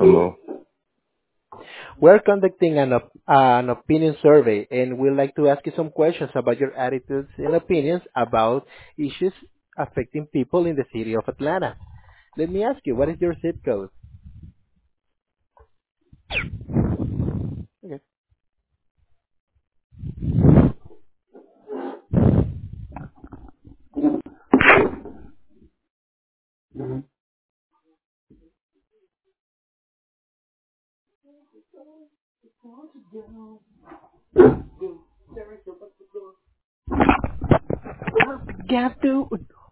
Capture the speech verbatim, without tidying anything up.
Hello. We're conducting an, op- an opinion survey and we'd like to ask you some questions about your attitudes and opinions about issues affecting people in the city of Atlanta. Let me ask you, what is your zip code? Okay. Gato.